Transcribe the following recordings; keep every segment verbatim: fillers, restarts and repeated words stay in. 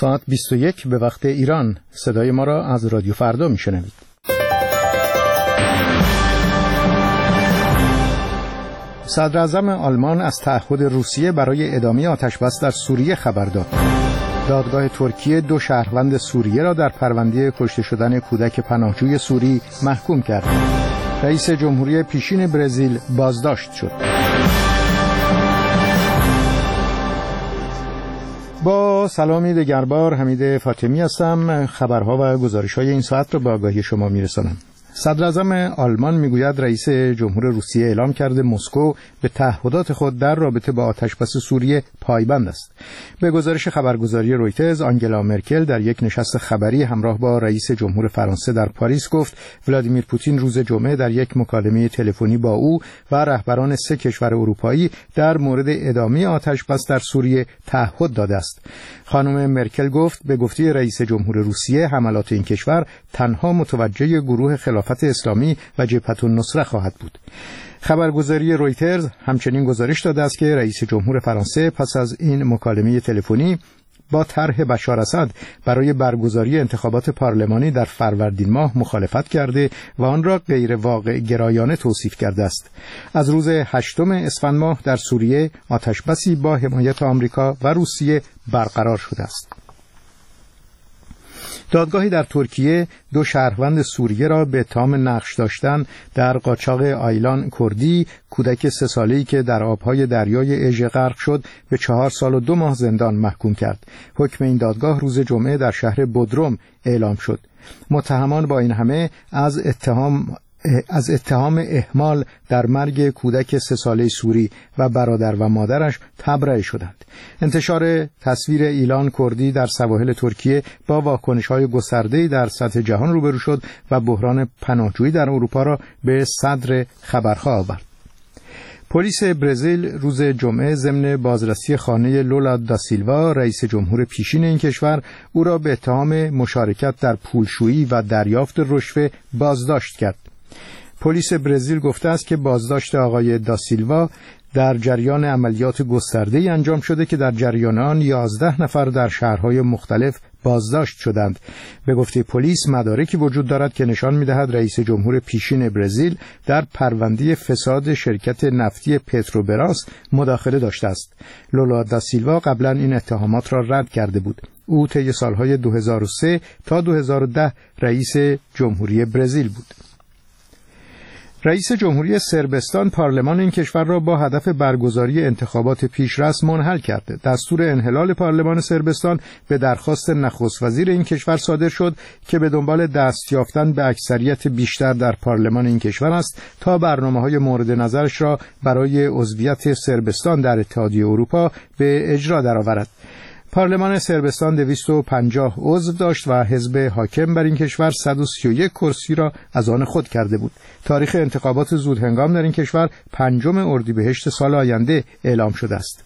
ساعت بیست و یک به وقت ایران. صدای ما را از رادیو فردا میشنوید. صدر اعظم آلمان از تعهد روسیه برای ادامه آتش‌بس در سوریه خبر داد. دادگاه ترکیه دو شهروند سوریه را در پرونده کشته شدن کودک پناهجوی سوری محکوم کرد. رئیس جمهوری پیشین برزیل بازداشت شد. با سلامی دگربار، حمید فاطمی هستم. خبرها و گزارش‌های این ساعت را به آگاهی شما می‌رسانم. صدر اعظم آلمان میگوید رئیس جمهور روسیه اعلام کرده مسکو به تعهدات خود در رابطه با آتش‌بس سوریه پایبند است. به گزارش خبرگزاری رویترز، آنگلا مرکل در یک نشست خبری همراه با رئیس جمهور فرانسه در پاریس گفت ولادیمیر پوتین روز جمعه در یک مکالمه تلفنی با او و رهبران سه کشور اروپایی در مورد ادامه آتش‌بس در سوریه تعهد داده است. خانم مرکل گفت به گفته رئیس جمهور روسیه حملات این کشور تنها متوجه گروه خلافت اسلامی و جبهة النصره خواهد بود. خبرگزاری رویترز همچنین گزارش داده است که رئیس جمهور فرانسه پس از این مکالمه تلفنی با طرح بشار اسد برای برگزاری انتخابات پارلمانی در فروردین ماه مخالفت کرده و آن را غیر واقع گرایانه توصیف کرده است. از روز هشتم اسفند ماه در سوریه آتش‌بسی با حمایت آمریکا و روسیه برقرار شده است. دادگاهی در ترکیه دو شهروند سوریه را به اتهام نقش داشتن در قاچاق آیلان کردی، کودک سه ساله‌ای که در آبهای دریای اژه غرق شد، به چهار سال و دو ماه زندان محکوم کرد. حکم این دادگاه روز جمعه در شهر بودروم اعلام شد. متهمان با این همه از اتهام از اتهام اهمال در مرگ کودک سه ساله سوری و برادر و مادرش تبرئه شدند. انتشار تصویر ایلان کردی در سواحل ترکیه با واکنش‌های گسترده‌ای در سطح جهان روبرو شد و بحران پناهجویی در اروپا را به صدر خبرها آورد. پلیس برزیل روز جمعه ضمن بازرسی خانه لولا دا سیلوا، رئیس جمهور پیشین این کشور، او را به اتهام مشارکت در پولشویی و دریافت رشوه بازداشت کرد. پلیس برزیل گفته است که بازداشت آقای دا سیلوا در جریان عملیات گسترده‌ای انجام شده که در جریان آن یازده نفر در شهرهای مختلف بازداشت شدند. به گفته پلیس مدارکی وجود دارد که نشان می‌دهد رئیس جمهور پیشین برزیل در پرونده فساد شرکت نفتی پتروبراس مداخله داشته است. لولا دا سیلوا قبلا این اتهامات را رد کرده بود. او طی سالهای دو هزار و سه تا دو هزار و ده رئیس جمهوری برزیل بود. رئیس جمهوری صربستان پارلمان این کشور را با هدف برگزاری انتخابات پیشرس منحل کرده. دستور انحلال پارلمان صربستان به درخواست نخست وزیر این کشور صادر شد که به دنبال دست یافتن به اکثریت بیشتر در پارلمان این کشور است تا برنامه‌های مورد نظرش را برای عضویت صربستان در اتحادیه اروپا به اجرا درآورد. پارلمان صربستان دویست و پنجاه عضو داشت و حزب حاکم بر این کشور صد و سی و یک کرسی را از آن خود کرده بود. تاریخ انتخابات زودهنگام در این کشور پنجم اردیبهشت سال آینده اعلام شده است.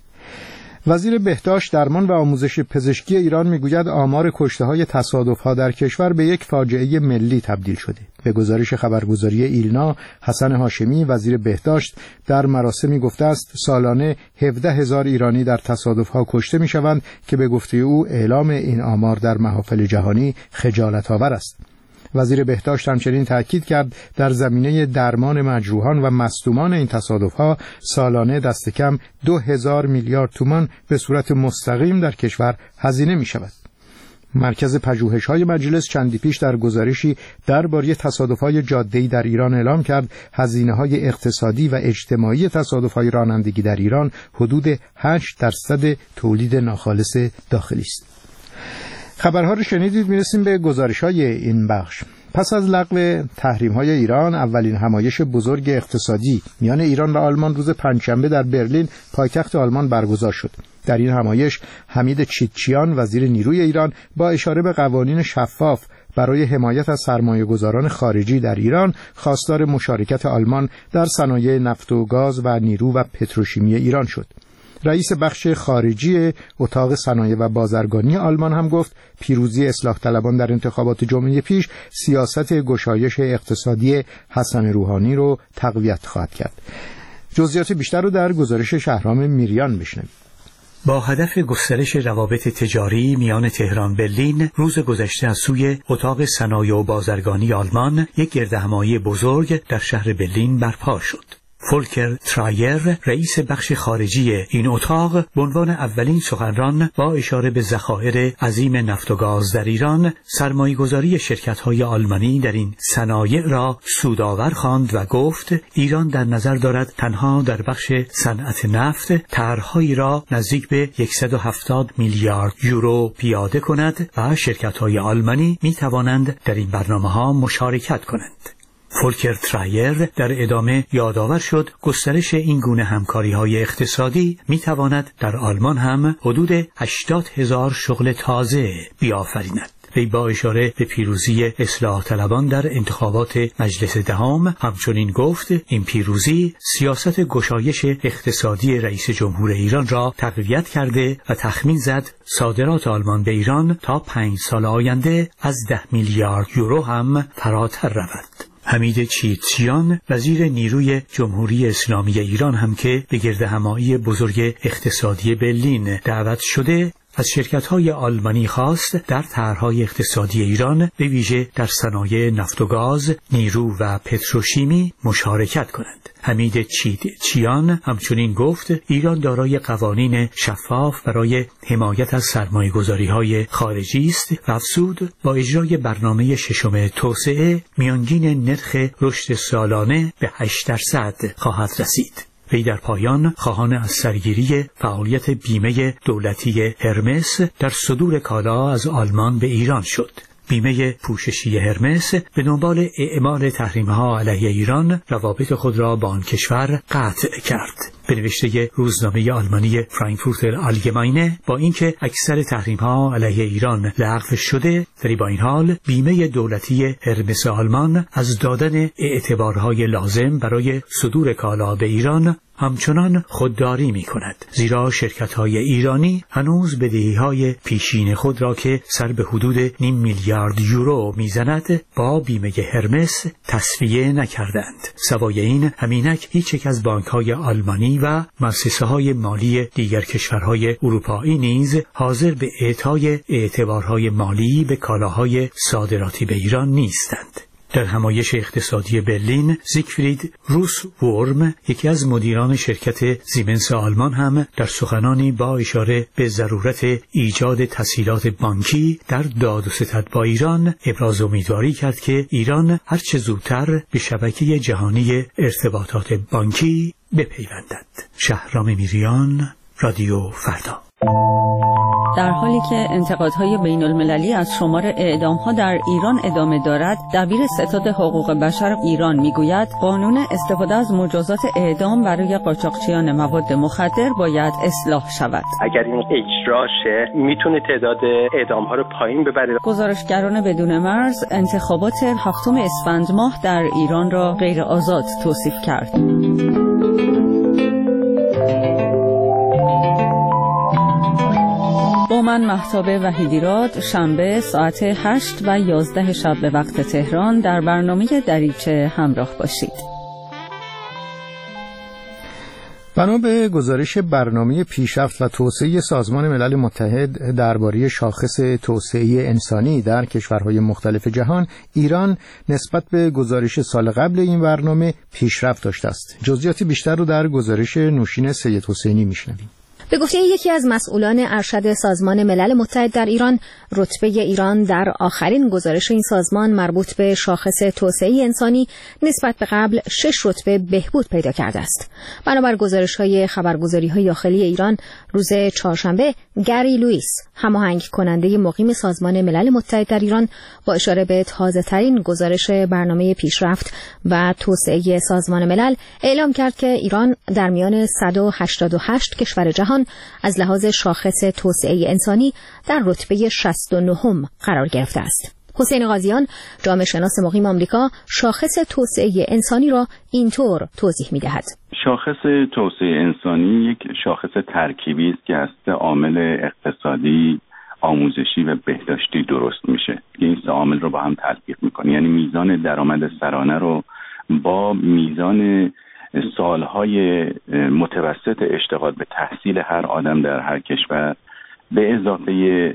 وزیر بهداشت، درمان و آموزش پزشکی ایران میگوید آمار کشته‌های تصادف‌ها در کشور به یک فاجعه ملی تبدیل شده. به گزارش خبرگزاری ایلنا، حسن هاشمی وزیر بهداشت در مراسمی گفته است سالانه هفده هزار ایرانی در تصادف‌ها کشته می‌شوند که به گفته او اعلام این آمار در محافل جهانی خجالت‌آور است. وزیر بهداشت همچنین تاکید کرد در زمینه درمان مجروحان و مصدومان این تصادف‌ها سالانه دست کم دو هزار میلیارد تومان به صورت مستقیم در کشور هزینه می‌شود. مرکز پژوهش‌های مجلس چندی پیش در گزارشی درباره تصادف‌های جاده‌ای در ایران اعلام کرد هزینه‌های اقتصادی و اجتماعی تصادف‌های رانندگی در ایران حدود هشت درصد تولید ناخالص داخلی است. خبرها رو شنیدید. میرسیم به گزارش‌های این بخش. پس از لغو تحریم‌های ایران، اولین همایش بزرگ اقتصادی میان ایران و آلمان روز پنجشنبه در برلین، پایتخت آلمان برگزار شد. در این همایش حمید چیتچیان وزیر نیروی ایران با اشاره به قوانین شفاف برای حمایت از سرمایه‌گذاران خارجی در ایران خواستار مشارکت آلمان در صنایع نفت و گاز و نیرو و پتروشیمی ایران شد. رئیس بخش خارجی اتاق صنایع و بازرگانی آلمان هم گفت پیروزی اصلاح طلبان در انتخابات جمعه پیش سیاست گشایش اقتصادی حسن روحانی رو تقویت خواهد کرد. جزئیات بیشتر رو در گزارش شهرام میریان بشنوید. با هدف گسترش روابط تجاری میان تهران برلین، روز گذشته از سوی اتاق صنایع و بازرگانی آلمان یک گردهمایی بزرگ در شهر برلین برپا شد. فولکر ترایر، رئیس بخش خارجی این اتاق، به عنوان اولین سخنران با اشاره به ذخایر عظیم نفت و گاز در ایران، سرمایه‌گذاری شرکت‌های آلمانی در این صنایع را سودآور خواند و گفت ایران در نظر دارد تنها در بخش صنعت نفت طرح‌هایی را نزدیک به صد و هفتاد میلیارد یورو پیاده کند و شرکت‌های آلمانی می‌توانند در این برنامه‌ها مشارکت کنند. فولکر ترایر در ادامه یادآور شد گسترش این گونه همکاری‌های اقتصادی می‌تواند در آلمان هم حدود هشتاد هزار شغل تازه بیافریند. وی با اشاره به پیروزی اصلاح طلبان در انتخابات مجلس دهم همچنین گفت این پیروزی سیاست گشایش اقتصادی رئیس جمهور ایران را تقویت کرده و تخمین زد صادرات آلمان به ایران تا پنج سال آینده از ده میلیارد یورو هم فراتر رود. حمید چیتچیان، وزیر نیروی جمهوری اسلامی ایران هم که به گردهمایی بزرگ اقتصادی برلین دعوت شده، از شرکت‌های آلمانی خواست در طرح‌های اقتصادی ایران به ویژه در صنایع نفت و گاز، نیرو و پتروشیمی مشارکت کنند. حمید چیتچیان همچنین گفت ایران دارای قوانین شفاف برای حمایت از سرمایه‌گذاری‌های خارجی است و افزود با اجرای برنامه ششم توسعه میانگین نرخ رشد سالانه به هشت درصد خواهد رسید. وی در پایان خواهان از سرگیری فعالیت بیمه دولتی هرمس در صدور کالا از آلمان به ایران شد. بیمه پوششی هرمس به دنبال اعمال تحریم‌ها علیه ایران روابط خود را با آن کشور قطع کرد. به نوشته روزنامه آلمانی فرانکفورتر آلگماینه، با اینکه اکثر تحریم‌ها علیه ایران لغو شده، ولی با این حال بیمه دولتی هرمس آلمان از دادن اعتبارهای لازم برای صدور کالا به ایران همچنان خودداری می کند، زیرا شرکت‌های ایرانی هنوز بدهی‌های پیشین خود را که سر به حدود نیم میلیارد یورو میزند با بیمه هرمس تسویه نکردند. سوای این، همینک هیچ یک از بانک‌های آلمانی و مؤسسه‌های مالی دیگر کشورهای اروپایی نیز حاضر به اعطای اعتبارهای مالی به کالاهای صادراتی به ایران نیستند. در همایش اقتصادی برلین، زیگفرید روس ورم، یکی از مدیران شرکت زیمنس آلمان، هم در سخنانی با اشاره به ضرورت ایجاد تسهیلات بانکی در داد و ستد با ایران ابراز امیدواری کرد که ایران هرچه زودتر به شبکه جهانی ارتباطات بانکی بپیوندد. شهرام میریان، رادیو فردا. در حالی که انتقادهای بین المللی از شمار اعدام‌ها در ایران ادامه دارد، دبیر ستاد حقوق بشر ایران میگوید قانون استفاده از مجازات اعدام برای قاچاقچیان مواد مخدر باید اصلاح شود. اگر این اجرا شه میتونه تعداد اعدام‌ها رو پایین ببره. گزارشگران بدون مرز انتخابات هفتم اسفند ماه در ایران را غیر آزاد توصیف کرد. با من مهتاب وحیدیراد، شنبه ساعت هشت و یازده شب به وقت تهران در برنامه دریچه همراه باشید. بنا به گزارش برنامه پیشرفت و توسعه سازمان ملل متحد درباره شاخص توسعه انسانی در کشورهای مختلف جهان، ایران نسبت به گزارش سال قبل این برنامه پیشرفت داشته است. جزئیات بیشتر رو در گزارش نوشین سید حسینی میشنویم. به گفته یکی از مسئولان ارشد سازمان ملل متحد در ایران، رتبه ایران در آخرین گزارش این سازمان مربوط به شاخص توسعه انسانی نسبت به قبل شش رتبه بهبود پیدا کرده است. بنابر گزارش‌های خبرگزاری‌های داخلی ایران، روز چهارشنبه گری لوئیس، هماهنگ کننده مقیم سازمان ملل متحد در ایران، با اشاره به تازه‌ترین گزارش برنامه پیشرفت و توسعه سازمان ملل اعلام کرد که ایران در میان صد و هشتاد و هشت کشور جهان از لحاظ شاخص توسعه انسانی در رتبه شصت و نهم قرار گرفته است. حسین قاضیان، جامعه شناس مقیم آمریکا، شاخص توسعه انسانی را اینطور توضیح می‌دهد. شاخص توسعه انسانی یک شاخص ترکیبی است که از سه عامل اقتصادی، آموزشی و بهداشتی درست میشه. این سه عامل رو با هم تلفیق میکنه، یعنی میزان درآمد سرانه رو با میزان سالهای متوسط اشتغال به تحصیل هر آدم در هر کشور به اضافه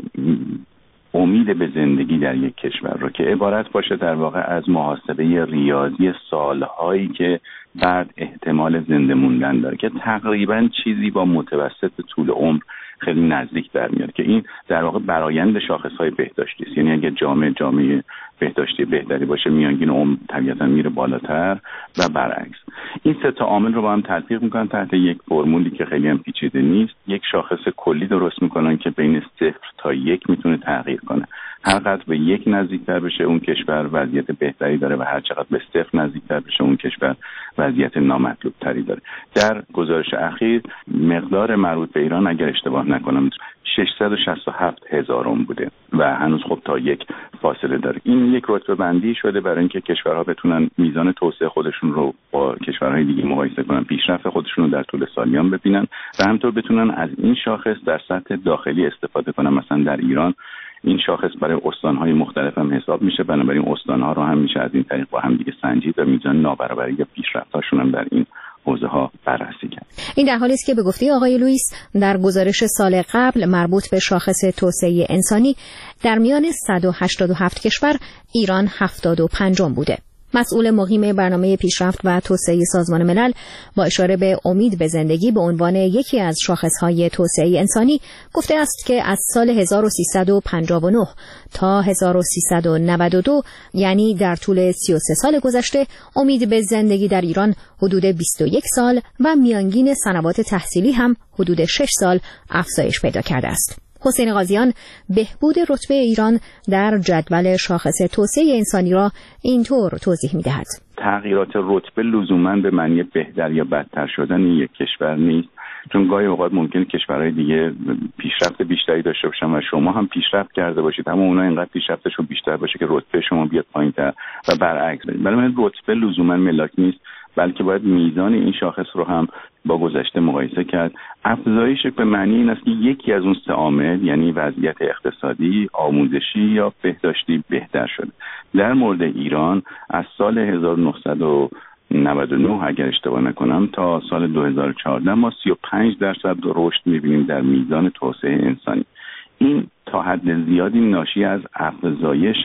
امید به زندگی در یک کشور رو که عبارت باشه در واقع از محاسبه ریاضی سالهایی که بعد احتمال زنده موندن داره که تقریبا چیزی با متوسط طول عمر خیلی نزدیک در میاد که این در واقع برآیند شاخص‌های بهداشتی است. یعنی اگه جامعه جامعه بهداشتی بهتری باشه میانگین عمر طبیعتاً میره بالاتر و برعکس. این سه تا عامل رو با هم تطبیق میکنن تحت یک فرمولی که خیلی هم پیچیده نیست. یک شاخص کلی درست میکنن که بین صفر تا یک میتونه تغییر کنه. هر قدر به یک نزدیکتر بشه اون کشور وضعیت بهتری داره و هر چقدر به صفر نزدیکتر بشه اون کشور وضعیت نامطلوب تری داره. در گزارش اخیر مقدار مربوط به ایران اگر اشتباه نکنم ششصد و شصت و هفت هزارم بوده و هنوز خب تا یک فاصله داره. این یک رتبه بندی شده برای اینکه کشورها بتونن میزان توسعه خودشون رو با کشورهای دیگه مقایسه کنن، پیشرفت خودشون رو در طول سالیان ببینن و همینطور بتونن از این شاخص در سطح داخلی استفاده کنن. مثلا در ایران این شاخص برای استان‌های مختلف هم حساب میشه، بنابراین استان‌ها رو هم میشه از این طریق با هم دیگه سنجید و میزان نابرابری یا پیشرفت‌هاشون هم در این حوزه ها بررسی کرد. این در حالی است که به گفته آقای لوئیس در گزارش سال قبل مربوط به شاخص توسعه انسانی در میان صد و هشتاد و هفت کشور ایران هفتاد و پنجم بوده. مسئول مقیم برنامه پیشرفت و توسعه سازمان ملل با اشاره به امید به زندگی به عنوان یکی از شاخص‌های توسعه انسانی گفته است که از سال هزار و سیصد و پنجاه و نه تا هزار و سیصد و نود و دو یعنی در طول سی و سه سال گذشته امید به زندگی در ایران حدود بیست و یک سال و میانگین سنوات تحصیلی هم حدود شش سال افزایش پیدا کرده است. حسین قاضیان بهبود رتبه ایران در جدول شاخص توسعه انسانی را اینطور توضیح می‌دهد. تغییرات رتبه لزوماً به معنی بهتر یا بدتر شدن یک کشور نیست، چون گاهی اوقات ممکنه کشورهای دیگه پیشرفت بیشتری داشته باشن و شما هم پیشرفت کرده باشید اما اونها اینقدر پیشرفتشون بیشتر باشه که رتبه شما بیاد پایین‌تر و برعکس. بنابراین رتبه لزوماً ملاک نیست، بلکه باید میزان این شاخص رو هم با گذشته مقایسه کرد. افزایش به معنی این است که یکی از اون سه عامل یعنی وضعیت اقتصادی، آموزشی یا بهداشتی بهتر شده. در مورد ایران از سال هزار و نهصد و نود و نه اگر اشتباه نکنم تا سال دو هزار و چهارده ما سی و پنج درصد رشد می‌بینیم در میزان توسعه انسانی. این تا حد زیادی ناشی از افزایش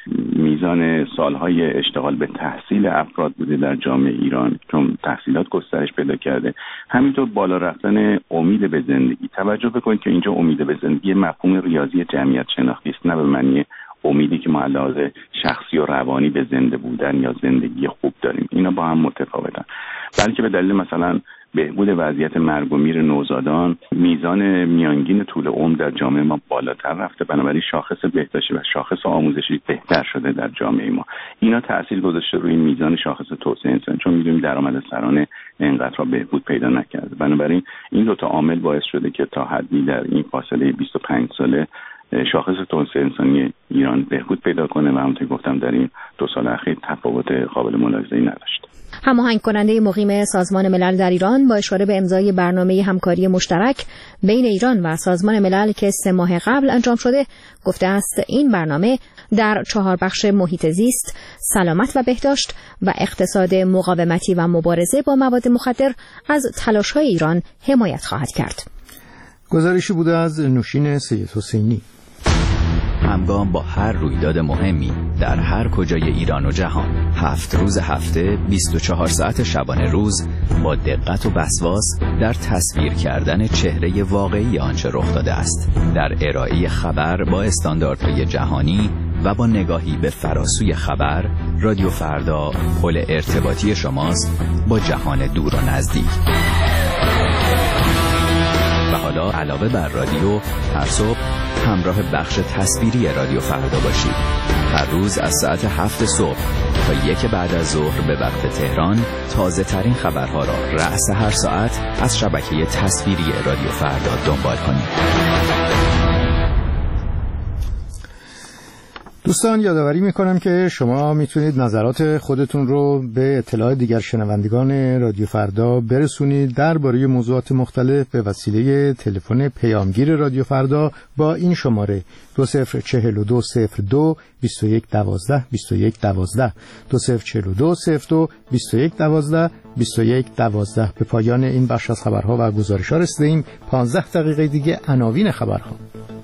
میزان سالهای اشتغال به تحصیل افراد بوده در جامعه ایران، چون تحصیلات گسترش پیدا کرده. همینطور بالا رفتن امید به زندگی. توجه بکنید که اینجا امید به زندگی مفهوم ریاضی جمعیت شناختی است، نه به معنی امیدی که ما علاوه شخصی و روانی به زنده بودن یا زندگی خوب داریم. اینا با هم متفاوتن، بلکه به دلیل مثلا بهبود وضعیت مرگ و میر نوزادان، میزان میانگین طول عمر در جامعه ما بالاتر رفته، بنابراین شاخص بهداشتی و شاخص آموزشی بهتر شده در جامعه ما. اینا تأثیر گذاشته روی میزان شاخص توسعه انسانی، چون میدونیم درآمد سرانه اینقدر را بهبود پیدا نکرده. بنابراین این دو تا عامل باعث شده که تا حدی در این فاصله بیست و پنج ساله شاخص توسعه انسانی ایران بهبود پیدا کنه و همونطور گفتم در این دو سال اخیر تفاوت قابل ملاحظه‌ای نداشت. هماهنگ کننده مقیم سازمان ملل در ایران با اشاره به امضای برنامه همکاری مشترک بین ایران و سازمان ملل که سه ماه قبل انجام شده گفته است این برنامه در چهار بخش محیط زیست، سلامت و بهداشت و اقتصاد مقاومتی و مبارزه با مواد مخدر از تلاش‌های ایران حمایت خواهد کرد. گزارشی بوده از نوشین سید حسینی. همگام با هر رویداد مهمی در هر کجای ایران و جهان، هفت روز هفته، بیست و چهار ساعت شبانه روز، با دقت و وسواس در تصویر کردن چهره واقعی آنچه رخ داده است، در ارائه خبر با استانداردهای جهانی و با نگاهی به فراسوی خبر. رادیو فردا پل ارتباطی شماست با جهان دور و نزدیک. و حالا علاوه بر رادیو، هر صبح همراه بخش تصویری رادیو فردا باشید. هر روز از ساعت هفت صبح تا یک بعد از ظهر به وقت تهران تازه ترین خبرها را رأس هر ساعت از شبکه تصویری رادیو فردا دنبال کنید. دوستان یادآوری میکنم که شما میتونید نظرات خودتون رو به اطلاع دیگر شنوندگان رادیو فردا برسونید درباره موضوعات مختلف به وسیله تلفن پیامگیر رادیو فردا با این شماره دو صفر چهل و دو صفر دو بیست و یک دوازده بیست و یک دوازده دو صفر چهل و دو صفر دو بیست و یک دوازده بیست و یک دوازده. به پایان این بخش از خبرها و گزارش‌ها رسیدیم. پانزده دقیقه دیگه عناوین خبرها.